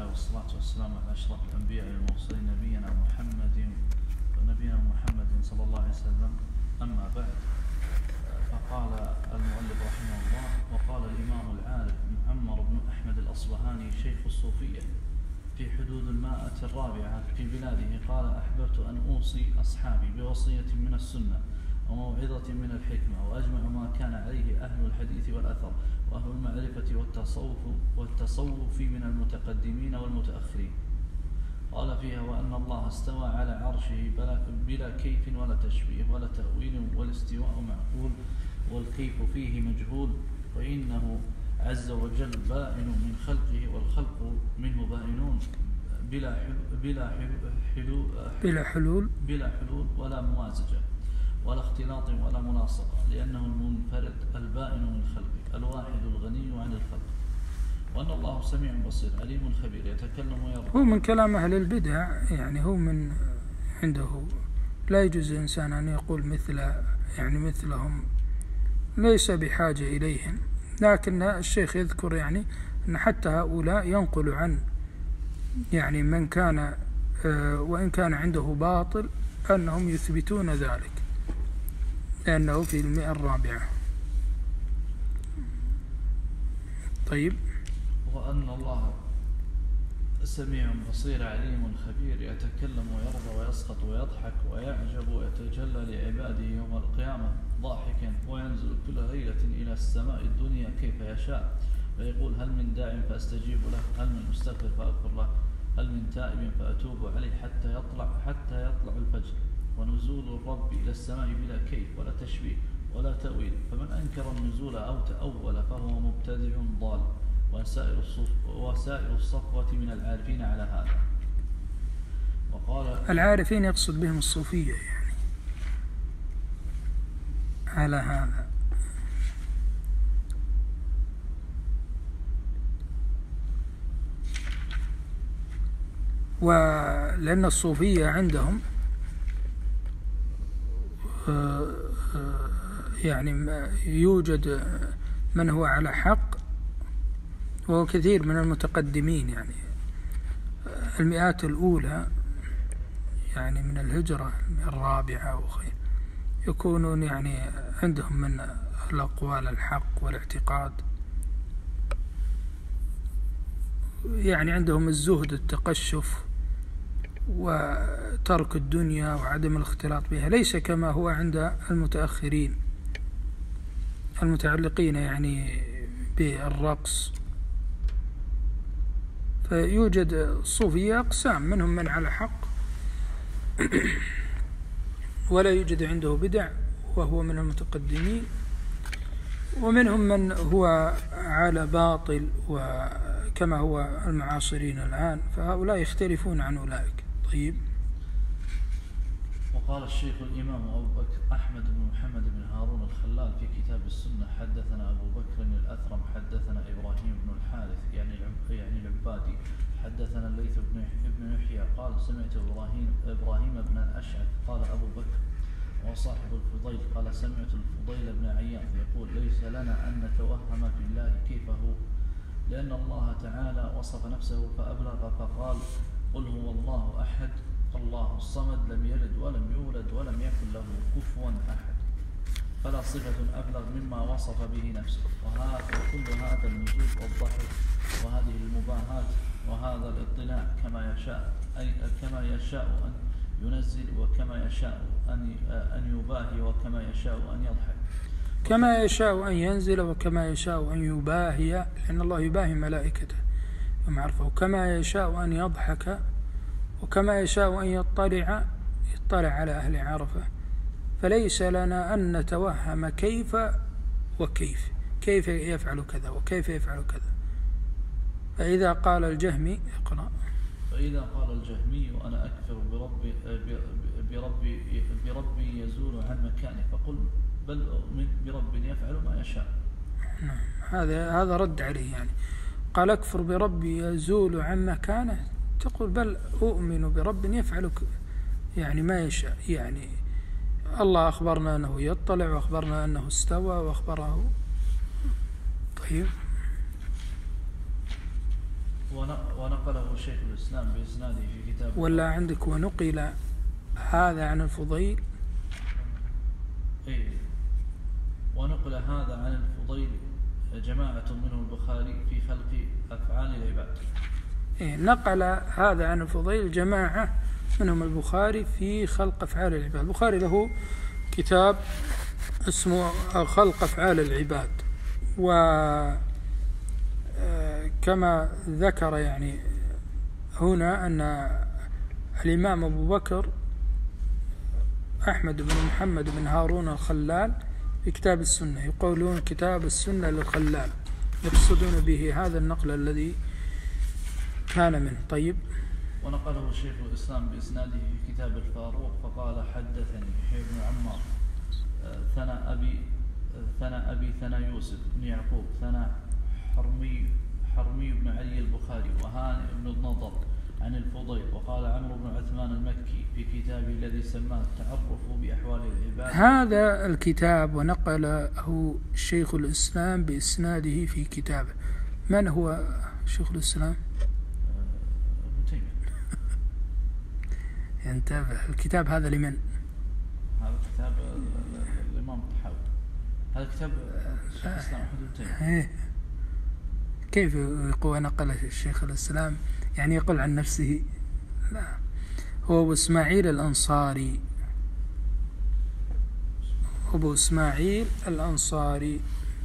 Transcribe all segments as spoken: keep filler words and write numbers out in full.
والصلاة والسلام على أشرف الأنبياء والمرسلين نبينا محمد ونبينا محمد صلى الله عليه وسلم. أما بعد، فقال المؤلف رحمه الله: وقال الإمام العارف معمر بن أحمد الأصبهاني شيخ الصوفية في حدود المائة الرابعة في بلاده، قال: أحببت أن أوصي أصحابي بوصية من السنة وموعظة من الحكمة، وأجمع ما كان عليه أهل الحديث والأثر وأهل المعرفة والتصوف والتصوف من المتقدمين والمتأخرين. قال فيها: وأن الله استوى على عرشه بلا كيف ولا تشبيه ولا تأويل، والاستواء معقول والكيف فيه مجهول، وإنه عز وجل بائن من خلقه والخلق منه بائنون بلا حلول بلا حلول بلا حلول بلا حلول ولا ممازجة ولا اختلاط ولا ملاصقة، لأنه المنفرد البائن من خلقه الواحد الغني عن الخلق، وأن الله سميع بصير عليم خبير يتكلم ويرضى. هو من كلام أهل البدع، يعني هو من عنده لا يجوز الإنسان أن يقول مثل يعني مثلهم، ليس بحاجة إليهم، لكن الشيخ يذكر يعني أن حتى هؤلاء ينقل عن يعني من كان وإن كان عنده باطل أنهم يثبتون ذلك، لأنه في المئة الرابعة. طيب. وأن الله سميع بصير عليم خبير يتكلم ويرضى ويسقط ويضحك ويعجب ويتجلى لعباده يوم القيامة ضاحكا، وينزل كل ليلة إلى السماء الدنيا كيف يشاء، ويقول: هل من داع فأستجيب له، هل من مستغفر فأغفر له، هل من تائب فأتوب عليه حتى يطلع حتى يطلع الفجر. ونزول الرب إلى السماء بلا كيف ولا تشبيه ولا تأويل، فمن أنكر النزول أو تأول فهو مبتدع ضال، وسائر الصف وسائر الصفوة من العارفين على هذا. وقال العارفين يقصد بهم الصوفية يعني على هذا. ولأن الصوفية عندهم يعني يوجد من هو على حق، وهو كثير من المتقدمين، يعني المئات الأولى يعني من الهجرة الرابعة وخير، يكونون يعني عندهم من الأقوال الحق والاعتقاد، يعني عندهم الزهد التقشف وترك الدنيا وعدم الاختلاط بها، ليس كما هو عند المتأخرين المتعلقين يعني بالرقص. فيوجد الصوفية أقسام، منهم من على حق ولا يوجد عنده بدع وهو من المتقدمين، ومنهم من هو على باطل وكما هو المعاصرين الآن، فهؤلاء يختلفون عن أولئك. طيب. وقال الشيخ الإمام أبو بكر أحمد بن محمد بن هارون الخلال في كتاب السنة: حدثنا أبو بكر الأثرم حدثنا إبراهيم بن الحارث يعني يعني العبادي حدثنا الليث بن يحيى قال: سمعت إبراهيم إبراهيم بن الأشعث قال: أبو بكر وصاحب الفضيل قال: سمعت الفضيل بن عياض يقول: ليس لنا أن نتوهم في الله كيف هو، لأن الله تعالى وصف نفسه فأبلغ فقال: قل هو الله أحد الله الصمد لم يلد ولم يولد ولم يكن له كفوا أحد، فلا صفة أبلغ مما وصف به نفسه. وكل هذا النزول والضحك وهذه المباهات وهذا الاطلاع كما يشاء أي كما يشاء أن ينزل، وكما يشاء أن أن يباهي، وكما يشاء أن يضحك، كما يشاء أن ينزل، وكما يشاء أن يباهي، لأن الله يباهي ملائكته ومعرفه، وكما يشاء أن يضحك، وكما يشاء أن يطلع يطلع على أهل عرفة. فليس لنا أن نتوهم كيف وكيف كيف يفعل كذا وكيف يفعل كذا. فإذا قال الجهمي اقرأ فإذا قال الجهمي: أنا أكفر بربي بربي بربي يزول عن مكانه، فقل: بل أؤمن برب يفعل ما يشاء. نعم، هذا هذا رد عليه، يعني قال: أكفر بربي يزول عن مكانه، تقول: بل أؤمن برب يفعل يعني ما يشاء. يعني الله أخبرنا أنه يطلع، وأخبرنا أنه استوى، وأخبره. طيب. ونقله شيخ الإسلام بإسناده في كتاب. ولا عندك ونقل هذا عن الفضيل؟ إيه، ونقل هذا عن الفضيل جماعة منهم البخاري في خلق أفعال العباد. إيه، نقل هذا عن الفضيل جماعة منهم البخاري في خلق أفعال العباد. البخاري له كتاب اسمه خلق أفعال العباد، وكما ذكر يعني هنا أن الإمام أبو بكر أحمد بن محمد بن هارون الخلال في كتاب السنة، يقولون كتاب السنة للخلال، يقصدون به هذا النقل الذي كان منه. طيب. ونقله شيخ الإسلام بإسناده في كتاب الفاروق فقال حدثني يحيى بن عمار ثنى أبي ثنى أبي ثنى يوسف بن يعقوب ثنى حرمي حرمي بن علي البخاري وهانئ بن النضر عن الفضيل. وقال عمرو بن عثمان المكي في كتابه الذي سماه التعرف بأحوال العباد. هذا الكتاب ونقله شيخ الإسلام بإسناده في كتابه. من هو شيخ الإسلام؟ ابن تيمية. انتبه، الكتاب هذا لمن؟ هذا كتاب الإمام الطحاوي. هذا كتاب الشيخ الإسلام أحمد بن تيمية. كيف يقول نقل الشيخ الإسلام؟ يعني يقول عن نفسه؟ لا، هو أبو إسماعيل الأنصاري، أبو إسماعيل الأنصاري،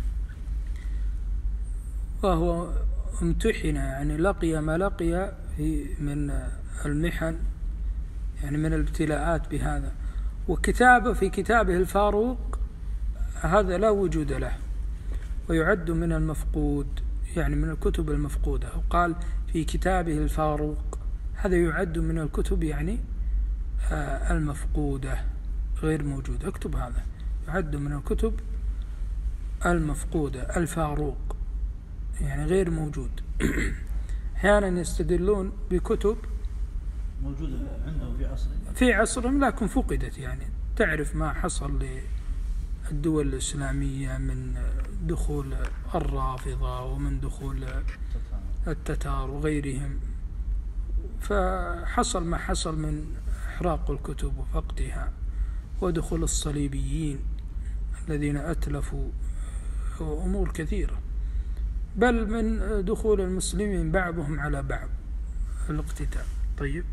وهو امتحن يعني لقي ما لقي في من المحن، يعني من الابتلاءات بهذا. وكتابه في كتابه الفاروق هذا لا وجود له، ويعد من المفقود، يعني من الكتب المفقودة. وقال في كتابه الفاروق، هذا يعد من الكتب يعني آه المفقودة غير موجودة. اكتب هذا، يعد من الكتب المفقودة الفاروق، يعني غير موجود. أحيانا يستدلون بكتب موجودة عندهم في عصرهم في عصرهم لكن فقدت. يعني تعرف ما حصل للدول الإسلامية من دخول الرافضة ومن دخول التتار وغيرهم، فحصل ما حصل من إحراق الكتب وفقدها، ودخول الصليبيين الذين أتلفوا أمور كثيرة، بل من دخول المسلمين بعضهم على بعض الاقتتال. طيب.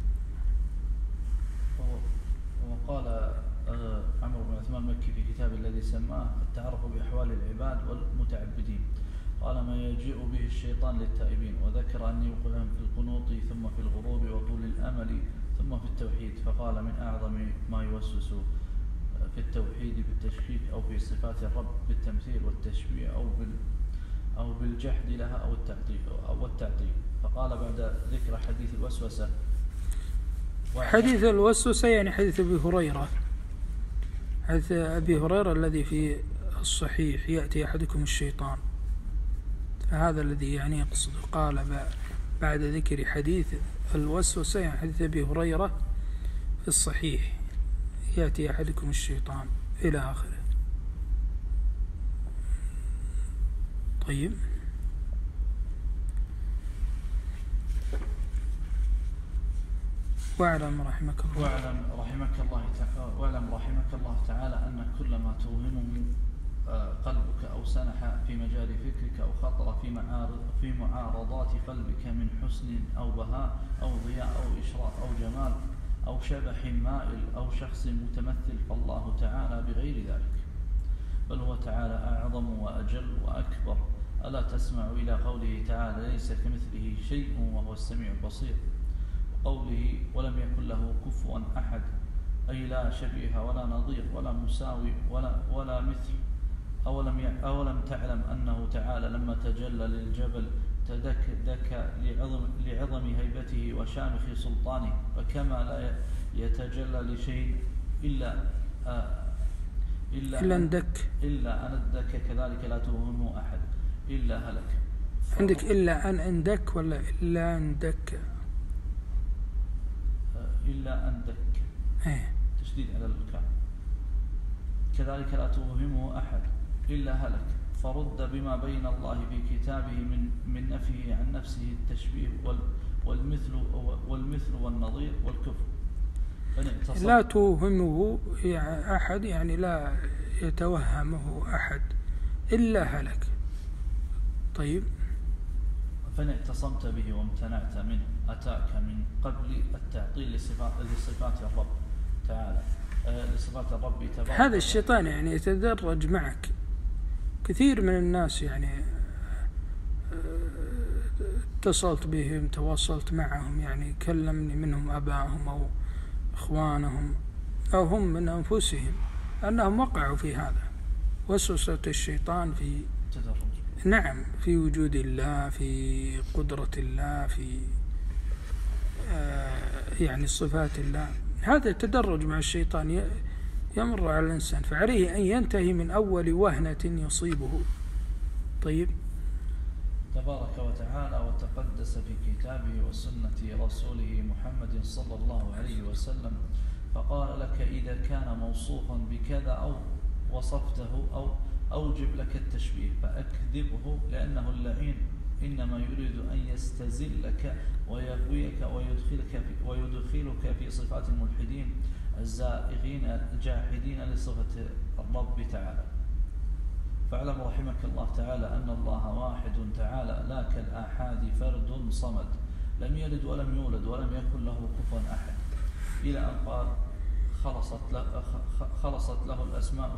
وقال عمرو بن عثمان المكي في كتاب الذي سماه التعرف بأحوال العباد والمتعبدين، قال ما يجيء به الشيطان للتائبين، وذكر أن يوقعهم في القنوط ثم في الغروب وطول الأمل ثم في التوحيد. فقال من أعظم ما يوسوس في التوحيد بالتشكيك أو في صفات الرب بالتمثيل والتشبيه أو بال أو بالجحد لها أو التعطيل أو التعطيل. فقال بعد ذكر حديث الوسوسة، حديث الوسوسة يعني حديث أبي هريرة، حديث أبي هريرة الذي في الصحيح يأتي أحدكم الشيطان، فهذا الذي يعني يقصد. قال بعد ذكر حديث الوسوسة يعني حديث أبي هريرة في الصحيح يأتي أحدكم الشيطان إلى آخره. طيب. واعلم رحمك الله واعلم رحمك الله تعالى واعلم رحمك الله تعالى أن كل ما توهمه قلبك أو سنح في مجال فكرك أو خطر في معارض في معارضات قلبك من حسن أو بهاء أو ضياء أو إشراف أو جمال أو شبح مائل أو شخص متمثل، فالله تعالى بغير ذلك، بل هو تعالى أعظم وأجل وأكبر. ألا تسمع إلى قوله تعالى ليس كمثله شيء وهو السميع البصير، وقوله ولم يكن له كفوا أحد، أي لا شبيه ولا نظير ولا مساوي ولا, ولا مثل. أولم, أولم تعلم أنه تعالى لما تجلى للجبل تدكدك لعظم, لعظم هيبته وشامخ سلطانه، فكما لا يتجلى لشيء إلا آه إلا, إلا أندك إلا أندك كذلك لا توهمه أحد إلا هلك. عندك إلا أن أندك ولا إلا أندك؟ إلا أندك ايه تشديد على الكاف. كذلك لا توهمه أحد إلا هلك، فرد بما بين الله في كتابه من من نفيه عن نفسه التشبيه والمثل والمثل والنظير والكفر. لا توهمه أحد، يعني لا يتوهمه أحد إلا هلك. طيب، فإن اعتصمت به وامتنعت منه أتاك من قبل التعطيل لصفات لصفات الرب تعالى لصفات الرب تبارك. هذا الشيطان يعني يتدرج معك. كثير من الناس يعني اتصلت بهم، تواصلت معهم، يعني كلمني منهم أباهم أو إخوانهم أو هم من أنفسهم أنهم وقعوا في هذا، وسوسة الشيطان في تدرج. نعم، في وجود الله، في قدرة الله، في آه يعني صفات الله. هذا التدرج مع الشيطان يمر على الإنسان، فعليه أن ينتهي من أول وهنة يصيبه. طيب، تبارك وتعالى وتقدس في كتابه وسنة رسوله محمد صلى الله عليه وسلم، فقال لك إذا كان موصوفا بكذا أو وصفته أو أوجب لك التشبيه فأكذبه، لأنه اللعين إنما يريد أن يستزلك ويغويك ويدخلك في, ويدخلك في صفات الملحدين الزائغين الجاحدين لصفة الرب تعالى. فاعلم رحمك الله تعالى أن الله واحد تعالى لا كالآحاد فرد صمد لم يلد ولم يولد ولم يكن له كفوا أحد، إلى أن قال خلصت له, خلصت له الأسماء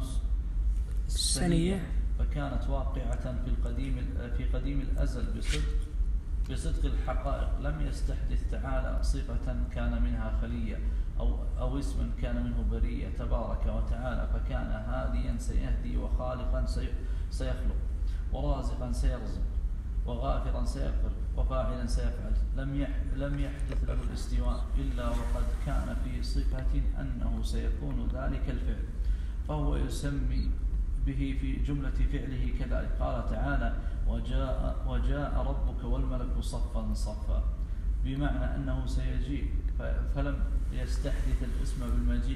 السنية فكانت واقعة في القديم في قديم الأزل بصدق بصدق الحقائق، لم يستحدث تعالى صفة كان منها خلية أو أو اسما كان منه برية تبارك وتعالى، فكان هاديا سيهدي وخالقا سيخلق ورازقا سيرزق وغافرا سيغفر وفاعلا سيفعل. لم لم يحدث له الاستواء إلا وقد كان في صفة أنه سيكون ذلك الفعل، فهو يسمي به في جملة فعله كذلك. قال تعالى وجاء, وجاء ربك والملك صفا صفا، بمعنى أنه سيجيء، فلم يستحدث الاسم بالمجيء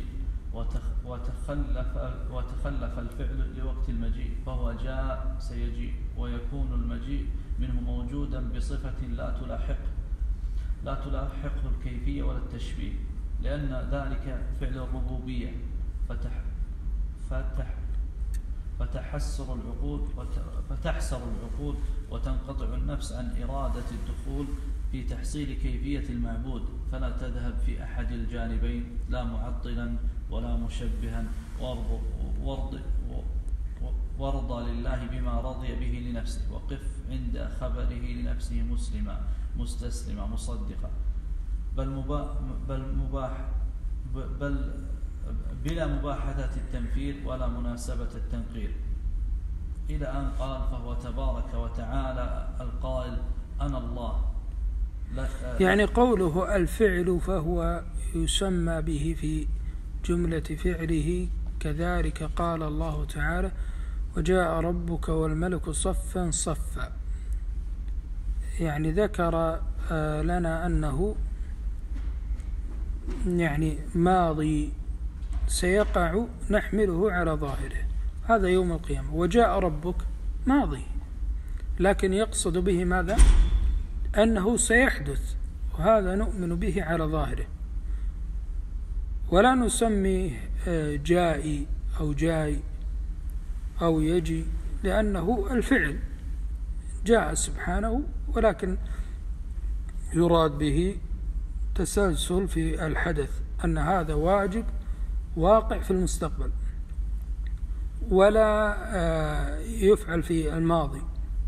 وتخلف, وتخلف الفعل لوقت المجيء، فهو جاء سيجيء ويكون المجيء منه موجودا بصفة لا تلاحق لا تلاحقه الكيفية ولا التشبيه، لأن ذلك فعل الربوبية، فتح فتح فتحسر العقول فتحسر العقول وتنقطع النفس عن إرادة الدخول في تحصيل كيفية المعبود، فلا تذهب في أحد الجانبين، لا معطلا ولا مشبها، وارض وارضى لله بما رضي به لنفسه، وقف عند خبره لنفسه مسلما مستسلما مصدقا، بل مباح بل مباح بل بلا مباحثة التمثيل ولا مناسبة التنقير، إلى أن قال فهو تبارك وتعالى القائل أنا الله. يعني قوله الفعل فهو يسمى به في جملة فعله، كذلك قال الله تعالى وجاء ربك والملك صفا صفا، يعني ذكر لنا أنه يعني ماضي سيقع نحمله على ظاهره، هذا يوم القيامة. وجاء ربك ماضي، لكن يقصد به ماذا؟ أنه سيحدث، وهذا نؤمن به على ظاهره، ولا نسميه جائي أو جاي أو يجي، لأنه الفعل جاء سبحانه، ولكن يراد به تسلسل في الحدث، أن هذا واجب واقع في المستقبل، ولا يفعل في الماضي.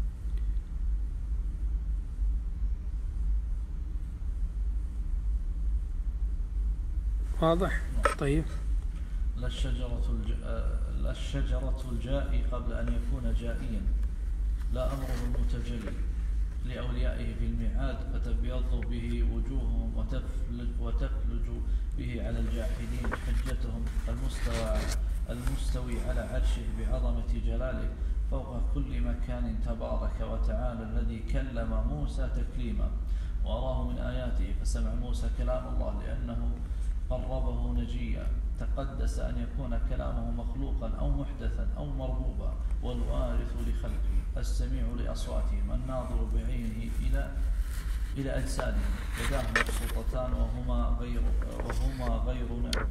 واضح؟ طيب. لا الشجرة الج... لا الشجرة الجائي قبل أن يكون جائيا، لا أمره المتجلي لأوليائه في الميعاد فتبيض به وجوههم وتفلج, وتفلج به على الجاحدين حجتهم، المستوى المستوي على عرشه بعظمة جلاله فوق كل مكان تبارك وتعالى، الذي كلم موسى تكليما وأراه من آياته، فسمع موسى كلام الله لأنه قربه نجيا تقدس أن يكون كلامه مخلوقا أو محدثا أو مربوبا، والوارث لخلقه، السميع لأصواتهم، الناظر بعينه إلى إلى أجسادهم، يداه مبسوطتان وهما غير وهما غير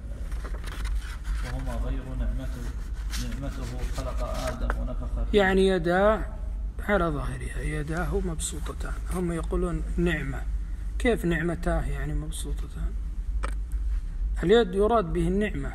وهما غير نعمته نعمته خلق آدم ونفخ فيه. يعني يداه على ظاهرها يداه مبسوطتان، هم يقولون نعمة، كيف نعمتاه يعني مبسوطتان؟ اليد يراد به النعمة،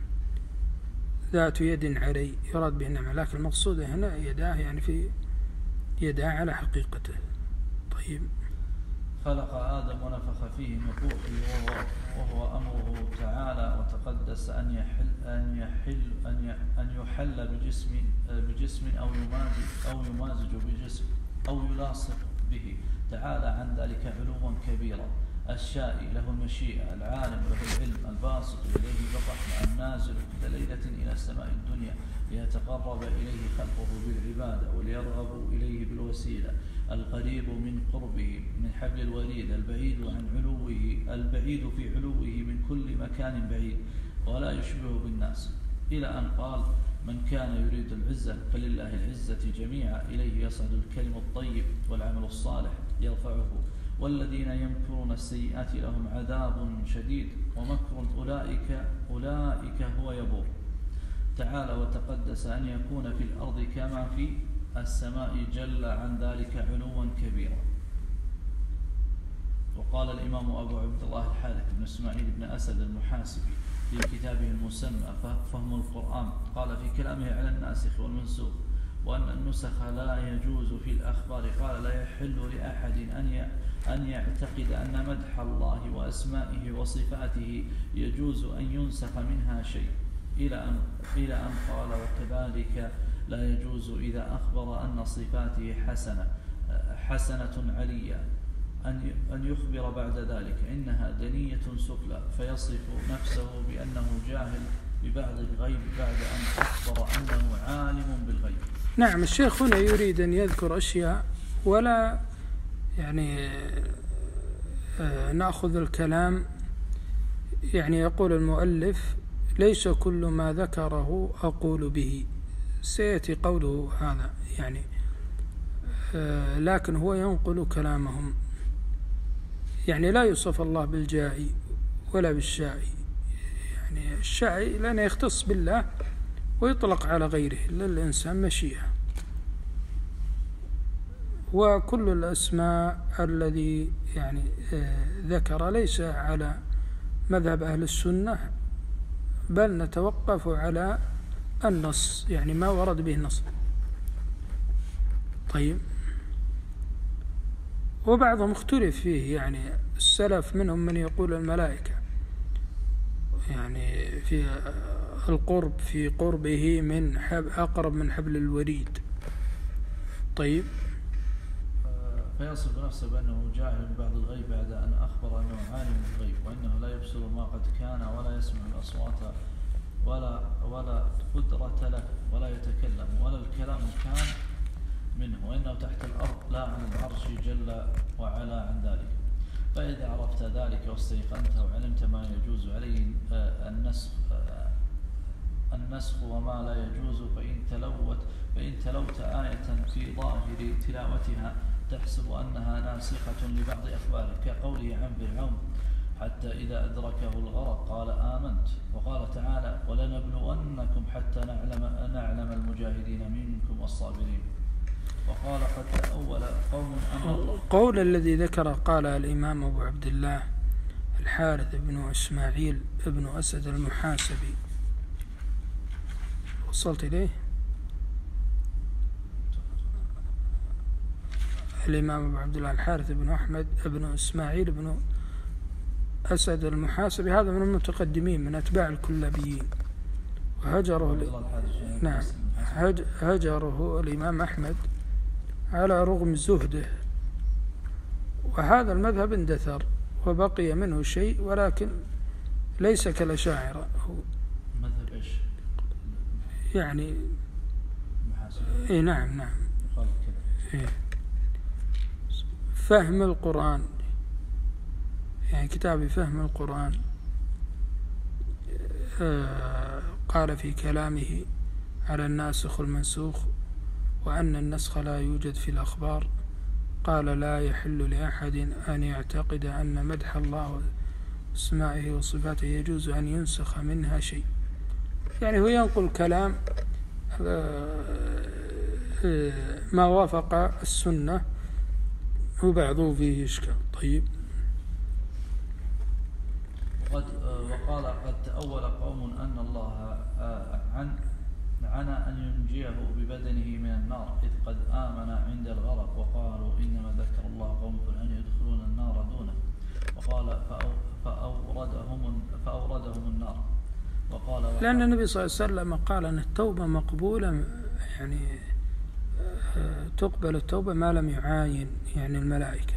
ذات يد علي يراد به النعمة، لكن المقصود هنا يداه يعني في يداه على حقيقته. طيب. خلق آدم ونفخ فيه من روحه، وهو, وهو أمره تعالى وتقدس أن يحل أن يحل أن أن يحل بجسم بجسم أو يمازج أو يمازج بجسم أو يلاصق به تعالى عن ذلك علوا كبيرا. الشائي له المشيئة، العالم له العلم، الباسط إليه بالرحمة، النازل كل ليلة إلى السماء الدنيا ليتقرب إليه خلقه بالعبادة وليرغبوا إليه بالوسيلة، القريب من قربه من حبل الوريد، البعيد عن علوه البعيد في علوه من كل مكان بعيد ولا يشبه بالناس، إلى أن قال: من كان يريد العزة فلله العزة جميعا، إليه يصعد الكلم الطيب والعمل الصالح يرفعه، والذين يمكرون السيئات لهم عذاب شديد، ومكر أولئك أولئك هو يبور. تعالى وتقدس أن يكون في الأرض كما في السماء، جل عن ذلك علوا كبيرا. وقال الإمام أبو عبد الله الحارث بن إسماعيل بن أسد المحاسبي في كتابه المسمى فهم القرآن، قال في كلامه على الناسخ والمنسوخ وأن النسخ لا يجوز في الأخبار، قال: لا يحل لأحد أن أن يعتقد أن مدح الله وأسمائه وصفاته يجوز أن ينسخ منها شيء، إلى أن إلى أن قال: وكذلك لا يجوز إذا أخبر أن صفاته حسنة حسنة عليا أن أن يخبر بعد ذلك إنها دنية سفلى، فيصف نفسه بأنه جاهل ببعض الغيب بعد أن أخبر أنه عالم بالغيب. نعم، الشيخ هنا يريد أن يذكر أشياء ولا يعني نأخذ الكلام، يعني يقول المؤلف: ليس كل ما ذكره أقول به، سيأتي قوله هذا يعني، لكن هو ينقل كلامهم، يعني لا يوصف الله بالجائي ولا بالشائي، يعني الشائي لأنه يختص بالله ويطلق على غيره، للإنسان مشيئة. وكل الأسماء الذي يعني ذكر ليس على مذهب أهل السنة، بل نتوقف على النص، يعني ما ورد به النص. طيب. وبعضهم اختلف فيه، يعني السلف منهم من يقول الملائكة، يعني في القرب في قربه من حب أقرب من حبل الوريد. طيب. فيصف نفسه بأنه جاهل ببعض الغيب بعد أن أخبر أنه عالم بالغيب، وأنه لا يبصر ما قد كان ولا يسمع الأصوات ولا ولا قدرة له ولا يتكلم ولا الكلام كان منه، وإنه تحت الأرض لا عن العرش جل وعلا عن ذلك. فإذا عرفت ذلك واستيقنت وعلمت ما يجوز عليه النسخ النسخ وما لا يجوز، فإن تلوت فإن تلوت آية في ظاهر تلاوتها تحسب أنها ناسخة لبعض أخباره، كقوله عن فرعون: حتى إذا أدركه الغرق قال آمنت. وقال تعالى: ولنبلونكم حتى نعلم نعلم المجاهدين منكم والصابرين. وقال: قد تأول قوم أمر الله. قول الذي ذكر قال الإمام أبو عبد الله الحارث بن إسماعيل ابن أسد المحاسبي، وصلت إليه؟ الإمام أبو عبد الله الحارث بن أحمد بن إسماعيل بن أسد المحاسبي، هذا من المتقدمين من أتباع الكلابيين، وهجره ل... نعم هج... هجره الإمام أحمد على رغم زهده، وهذا المذهب اندثر وبقي منه شيء، ولكن ليس كالأشاعرة. مذهب إيش؟ يعني إيه نعم نعم إيه. فهم القرآن، يعني كتاب فهم القرآن قال في كلامه على الناسخ والمنسوخ وأن النسخ لا يوجد في الأخبار، قال لا يحل لأحد أن يعتقد أن مدح الله واسمائه وصفاته يجوز أن ينسخ منها شيء. يعني هو ينقل كلام ما وافق السنة وبعضه فيه إشكال. طيب. وقد وقال قد تأول قوم أن الله عن عن أن ينجيه ببدنه من النار إذ قد آمن عند الغرق، وقالوا إنما ذكر الله قوم أن يدخلون النار دونه، وقال فأوردهم فأوردهم النار. وقال لأن النبي صلى الله عليه وسلم قال أن التوبة مقبولة، يعني تقبل التوبة ما لم يعاين يعني الملائكة،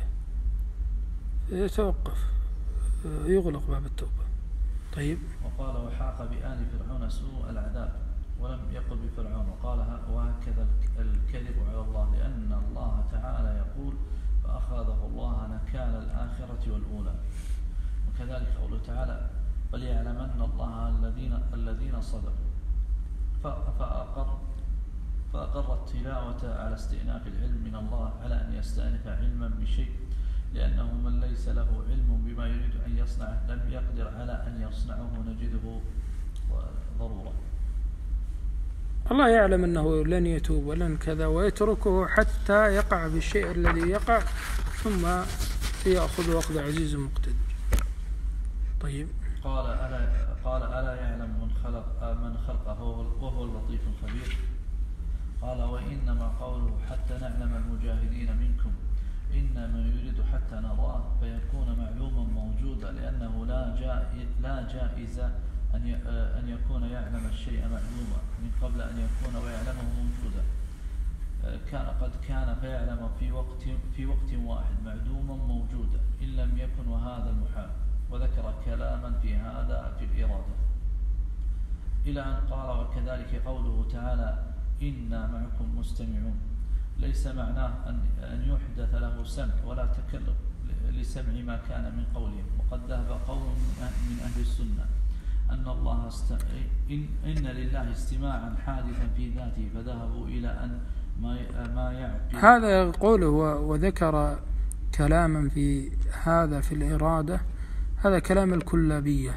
يتوقف يغلق باب التوبة. طيب. وقال وحاق بآل فرعون سوء العذاب، ولم يقل بفرعون، وقال وهكذا الكذب على الله، لأن الله تعالى يقول فأخذه الله نكال الآخرة والأولى. وكذلك قوله تعالى وليعلمن الله الذين الذين صدقوا، فأقر فأقر التلاوة على استئناف العلم من الله على أن يستأنف علما بشيء، لأنه من ليس له علم بما يريد أن يصنعه لم يقدر على أن يصنعه نجده ضرورة. الله يعلم أنه لن يتوب ولن كذا، ويتركه حتى يقع بالشيء الذي يقع ثم يأخذ أخذ عزيز مقتدر. طيب. قال ألا قال ألا يعلم من خلق من خلقه وهو اللطيف الخبير. قال وإنما قوله حتى نعلم المجاهدين منكم إنما يريد حتى نراه فيكون معلوما موجودا، لأنه لا جائز لا جائز أن أن يكون يعلم الشيء معلوما من قبل أن يكون ويعلمه موجودا. كان قد كان فيعلم في وقت في وقت واحد معدوما موجودا إن لم يكن، وهذا المحال. وذكر كلاما في هذا في الإرادة إلى أن قال وكذلك قوله تعالى إنا معكم مستمعون، ليس معناه أن أن يحدث له سمع ولا تكلم لسمع ما كان من قولهم. وقد ذهب قوم من أهل السنة أن الله است... إن... إن لله استماعا حادثا في ذاته، فذهبوا إلى أن ما ما يعقل هذا قوله وذكر كلاما في هذا في الإرادة، هذا كلام الكلابية.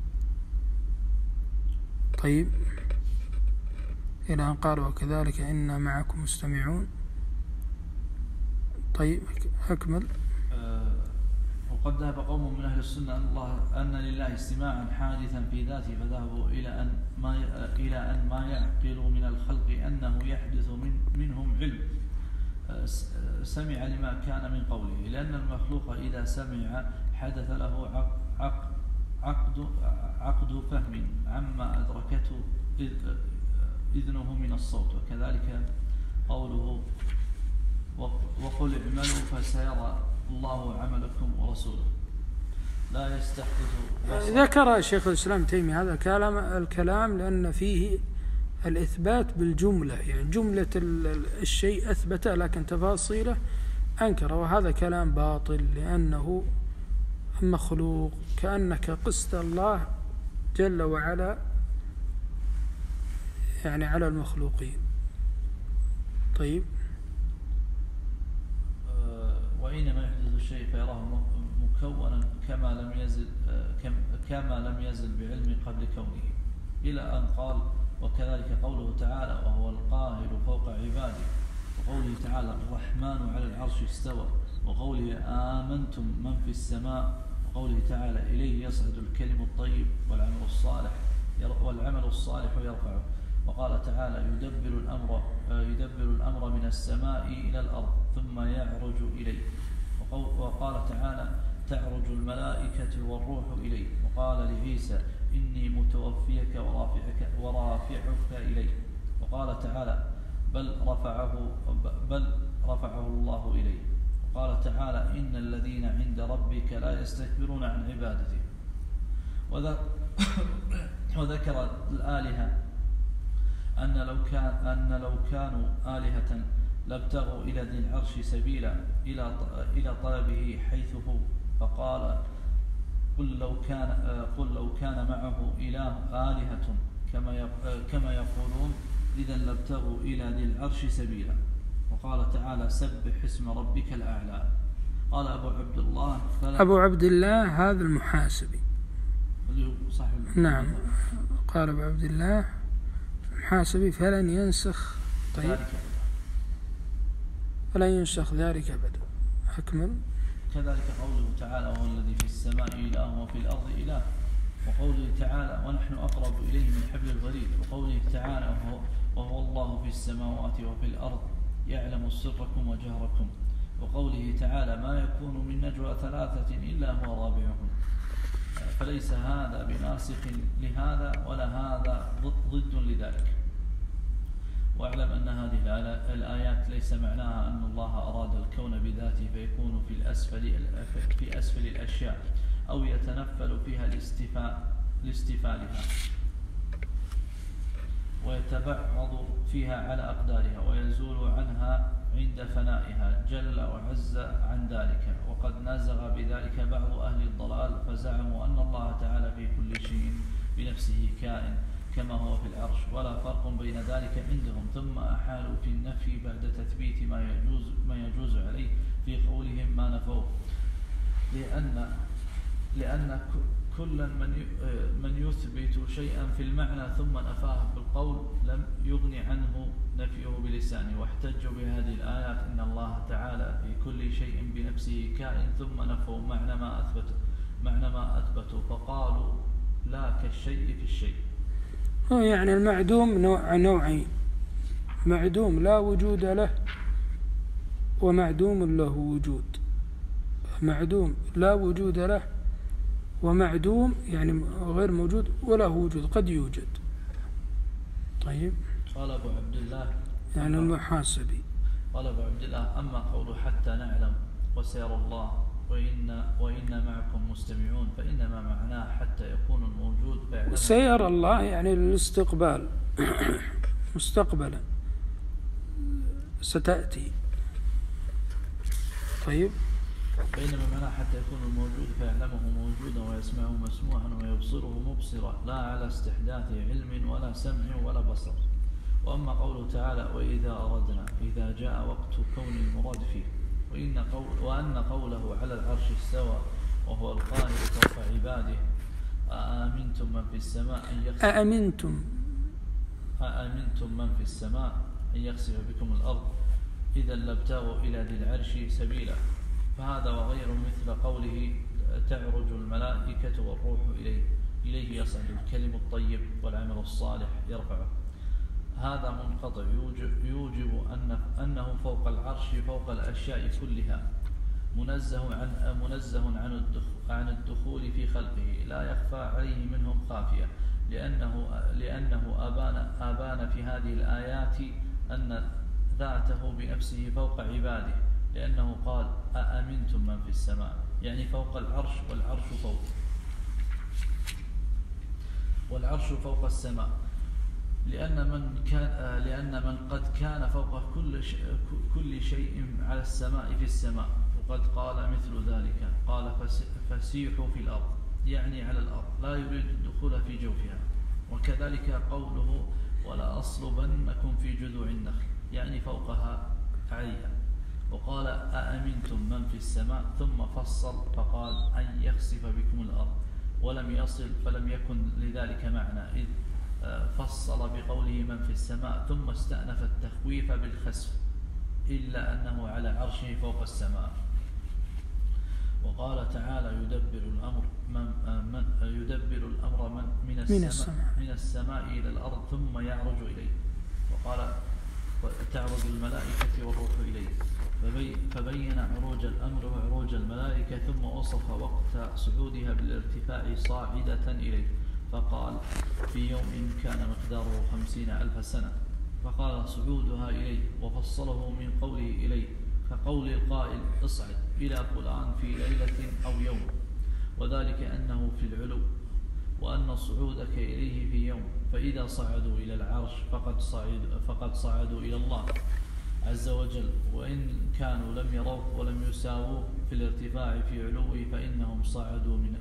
طيب. إلى أن قال وكذلك إنا معكم مستمعون. طيب أكمل. أه وقد ذهب قوم من أهل السنة أن الله أن لله استماعا حادثا في ذاته، فذهبوا إلى أن ما إلى أن ما يعقل من الخلق أنه يحدث من منهم علم سمع لما كان من قوله، لأن المخلوق إذا سمع حدث له عقد عقد عقد فهم عما أدركته إذنه من الصوت. وكذلك قوله وقل اعملوا فسيرى الله عملكم ورسوله لا يستحدث. ذكر شيخ الإسلام تيمية هذا كلام الكلام لأن فيه الإثبات بالجملة، يعني جملة الشيء أثبته لكن تفاصيله أنكر، وهذا كلام باطل لأنه مخلوق، كأنك قست الله جل وعلا يعني على المخلوقين. طيب. وإنما يحدث الشيء فيراه مكونا كما لم يزل كما لم يزل بعلم قبل كونه، إلى أن قال وكذلك قوله تعالى وهو القاهر فوق عباده، وقوله تعالى الرحمن على العرش استوى، وقوله آمنتم من في السماء، وقوله تعالى إليه يصعد الكلم الطيب والعمل الصالح والعمل الصالح يرفعه. وقال تعالى يدبر الأمر يدبر الأمر من السماء إلى الأرض ثم يعرج إليه. وقال تعالى تعرج الملائكة والروح إليه. وقال لعيسى إني متوفيك ورافعك ورافعك إليه. وقال تعالى بل رفعه بل رفعه الله إليه. وقال تعالى إن الذين عند ربك لا يستكبرون عن عبادته. وذكر الآلهة أن لو كان أن لو كانوا آلهة لابتغوا إلى ذي العرش سبيلا إلى إلى طلبه حيث هو، فقال قل لو كان قل لو كان معه إله آلهة كما كما يقولون إذا لابتغوا إلى ذي العرش سبيلا. وقال تعالى سبح اسم ربك الأعلى. قال أبو عبد الله أبو عبد الله هذا المحاسبي صاحب نعم. قال أبو عبد الله المحاسبي فلن ينسخ طيب فلن ينسخ ذلك أبدا. أكمل. كذلك قوله تعالى وهو الذي في السماء إله وفي الأرض إله. وقوله تعالى ونحن أقرب إليه من حبل الوريد. وقوله تعالى وهو, وهو الله في السماوات وفي الأرض يعلم سركم وجهركم. وقوله تعالى ما يكون من نجوى ثلاثة إلا هو رابعهم. فليس هذا بناسخ لهذا ولا هذا ضد لذلك. واعلم أن هذه الآيات ليس معناها أن الله أراد الكون بذاته فيكون في الأسفل في أسفل الأشياء أو يتنفل فيها لاستفالها ويتبعض فيها على أقدارها ويزول عنها عند فنائها جل وعز عن ذلك. وقد نزغ بذلك بعض أهل الضلال فزعموا أن الله تعالى في كل شيء بنفسه كائن كما هو في العرش ولا فرق بين ذلك عندهم. ثم أحالوا في النفي بعد تثبيت ما يجوز ما يجوز عليه في قولهم ما نفوه لأن لأن كل من من يثبت شيئا في المعنى ثم نفاه بالقول لم يغن عنه نفيه بلسانه. واحتجوا بهذه الآيات إن الله تعالى في كل شيء بنفسه كائن ثم نفوا معنى ما أثبته معنى ما أثبته فقالوا لا كالشيء في الشيء. يعني المعدوم نوع نوعين معدوم لا وجود له ومعدوم له وجود. معدوم لا وجود له ومعدوم يعني غير موجود ولا وجود قد يوجد. طيب. قال أبو عبد الله يعني المحاسبي. قال أبو عبد الله أما قوله حتى نعلم وسيرى الله وإن وإن معكم مستمعون فإنما معناه حتى يكون الموجود سيرى الله يعني الاستقبال مستقبلا ستأتي. طيب. بينما معناه حتى يكون الموجود فيعلمه موجودا ويسمعه مسموعا ويبصره مبصرا لا على استحداث علم ولا سمع ولا بصر. وأما قوله تعالى وإذا أردنا إذا جاء وقت كون المراد فيه وإن قول وأن قوله على العرش استوى وهو القاهر فوق عباده أأمنتم من في السماء أن يخسف أأمنتم أأمنتم من في السماء أن يخسف بكم الأرض إذا لابتغوا إلى ذي العرش سبيلا. فهذا وغيره مثل قوله تعرج الملائكة والروح إليه إليه يصعد الكلم الطيب والعمل الصالح يرفعه. هذا منقطع يوجب, يوجب أن أنه فوق العرش فوق الأشياء كلها منزه عن منزه عن عن الدخول في خلقه لا يخفى عليه منهم خافية لأنه لأنه أبان أبان في هذه الآيات أن ذاته بنفسه فوق عباده لأنه قال أأمنتم من في السماء يعني فوق العرش والعرش فوق والعرش فوق السماء لأن من كان لأن من قد كان فوق كل شيء كل شيء على السماء في السماء وقد قال مثل ذلك قال فسيحوا في الأرض يعني على الأرض لا يريد الدخول في جوفها. وكذلك قوله ولا أصلبنكم في جذوع النخل يعني فوقها عليها. وقال أأمنتم من في السماء ثم فصل فقال أن يخسف بكم الأرض ولم يصل فلم يكن لذلك معنى إذ فصل بقوله من في السماء ثم استأنف التخويف بالخسف إلا أنه على عرشه فوق السماء. وقال تعالى يدبر الأمر من, من يدبر الأمر من, من, السماء, من, السماء من السماء إلى الأرض ثم يعرج إليه. وقال تعرج الملائكة والروح إليه فبين عروج الأمر وعروج الملائكة ثم وصف وقت صعودها بالارتفاع صاعدة إليه فقال في يوم كان مقداره خمسين ألف سنة فقال صعودها إليه وفصله من قوله إليه كقول القائل اصعد إلى فلان في ليلة أو يوم وذلك أنه في العلو وأن صعودك إليه في يوم فإذا صعدوا إلى العرش فقد, صعد فقد صعدوا إلى الله عز وجل وإن كانوا لم يروه ولم يساووه في الارتفاع في علوه فإنهم صعدوا من, من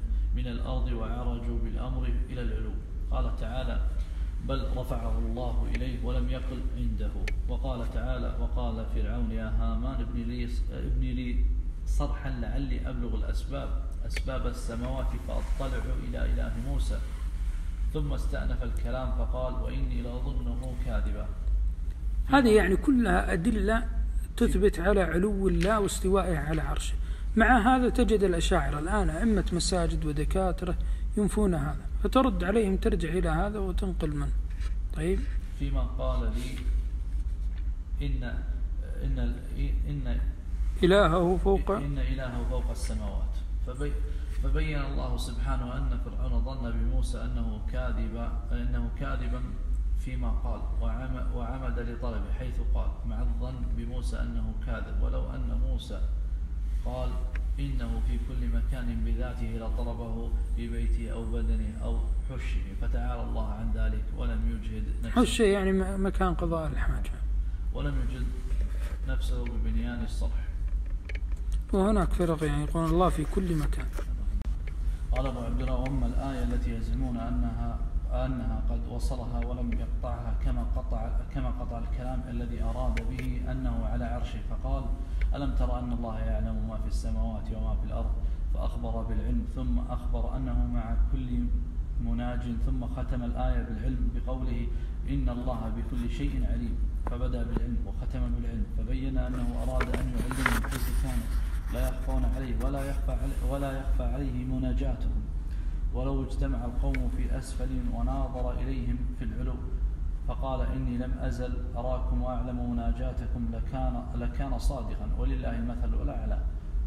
إلى الأرض وعرجوا بالأمر إلى العلو. قال تعالى بل رفعه الله إليه ولم يقل عنده. وقال تعالى وقال فرعون يا هامان ابن لي, ابن لي صرحا لعلي أبلغ الأسباب أسباب السماوات فأطلع إلى إله موسى. ثم استأنف الكلام فقال وإني لأظنه كاذبا. هذه يعني كلها أدلة تثبت على علو الله واستوائه على عرشه. مع هذا تجد الأشاعرة الآن أئمة مساجد ودكاترة ينفون هذا، فترد عليهم ترجع إلى هذا وتنقل منه. طيب فيما قال لي إن إن إن إلهه فوق إن إلهه فوق السماوات. فبي فبين الله سبحانه أن فرعون ظن بموسى أنه كاذب أنه كاذبا فيما قال وعمد لطلبه، حيث قال مع الظن بموسى أنه كاذب، ولو أن موسى قال إنه في كل مكان بذاته لطلبه في بيته أو بدنه أو حشه، فتعالى الله عن ذلك ولم يجهد نفسه. حشه يعني مكان قضاء الحاجة، ولم يجهد نفسه ببنيان الصرح. وهناك فرق يعني يقول الله في كل مكان. قال أبو عبد الله وأما الآية التي يزعمون أنها أنها قد وصلها ولم يقطعها كما قطع كما قطع الكلام الذي أراد به أنه على عرشه، فقال ألم ترى أن الله يعلم ما في السماوات وما في الأرض، فأخبر بالعلم ثم أخبر أنه مع كل مناج، ثم ختم الآية بالعلم بقوله إن الله بكل شيء عليم، فبدأ بالعلم وختم بالعلم، فبين أنه أراد أن يعلمهم حيث كانوا لا يخفون عليه ولا يخفى عليه ولا يخفى عليه مناجاتهم، ولو اجتمع القوم في أسفل وناظر إليهم في العلو، فقال إني لم أزل أراكم وأعلم مناجاتكم لكان لكان صادقا ولله المثل الأعلى،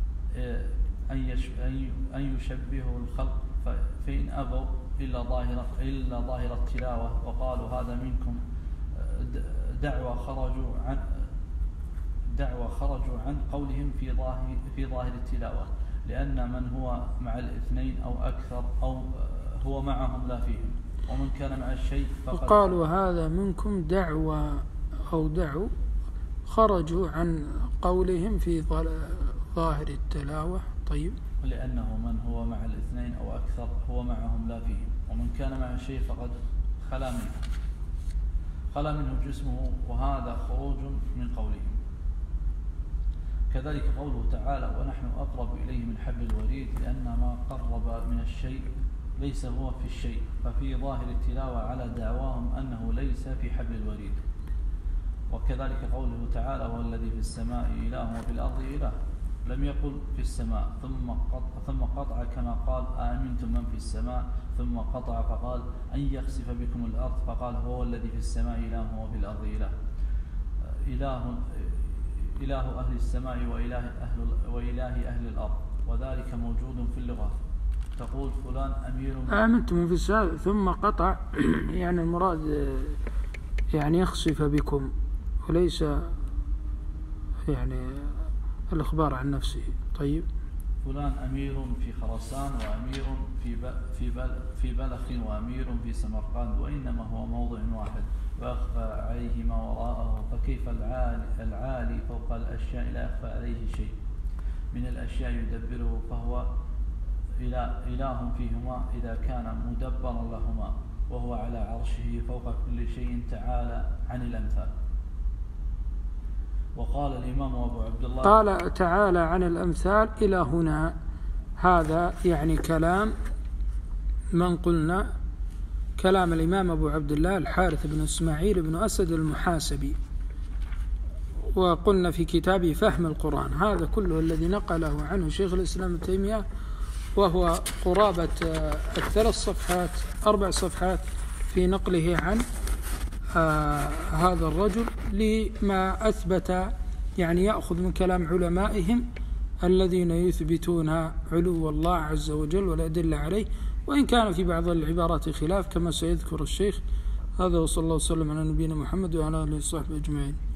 أن يشبهه الخلق فإن أبوا إلا ظاهر إلا ظاهر التلاوة، وقالوا هذا منكم دعوى خرجوا عن دعوى خرجوا عن قولهم في ظاهر في ظاهر التلاوة، لأن من هو مع الاثنين أو أكثر أو هو معهم لا فيهم، ومن كان مع الشيء فقد وقالوا هذا منكم دعوى أو دعوا خرجوا عن قولهم في ظاهر التلاوة. طيب لأنه من هو مع الاثنين أو أكثر هو معهم لا فيهم، ومن كان مع الشيء فقد خلا منه خلا منه جسمه، وهذا خروج من قولهم. كذلك قوله تعالى ونحن أقرب إليه من حبل الوريد، لأن ما قرب من الشيء ليس هو في الشيء، ففي ظاهر التلاوة على دعواهم أنه ليس في حبل الوريد. وكذلك قوله تعالى هو الذي في السماء إله وفي الأرض إله، لم يقل في السماء ثم قطع, ثم قطع كما قال آمنتم من في السماء، ثم قطع فقال أن يخسف بكم الأرض، فقال هو الذي في السماء إله وفي الأرض إله. إله إله أهل السماء وإله أهل, وإله أهل الأرض، وذلك موجود في اللغة. تقول فلان أمير آمنتم في السماء ثم قطع يعني المراد يعني يخسف بكم، وليس يعني الإخبار عن نفسه. طيب فلان أمير في خراسان وأمير في في في بلخ وأمير في سمرقند، وإنما هو موضع واحد ويخفى عليه ما وراءه، فكيف العالي, العالي فوق الأشياء لا يخفى عليه شيء من الأشياء يدبره، فهو إله فيهما إذا كان مدبرا لهما، وهو على عرشه فوق كل شيء تعالى عن الأمثال. وقال الإمام أبو عبد الله قال تعالى عن الأمثال إلى هنا، هذا يعني كلام من قلنا كلام الإمام أبو عبد الله الحارث بن إسماعيل بن أسد المحاسبي، وقلنا في كتابه فهم القرآن. هذا كله الذي نقله عنه شيخ الإسلام ابن تيمية، وهو قرابة الثلاث صفحات أربع صفحات في نقله عن آه هذا الرجل، لما أثبت يعني يأخذ من كلام علمائهم الذين يثبتون علو الله عز وجل والأدلة عليه، وإن كان في بعض العبارات خلاف كما سيذكر الشيخ. هذا وصلى الله وسلم على نبينا محمد وعلى آله وصحبه أجمعين.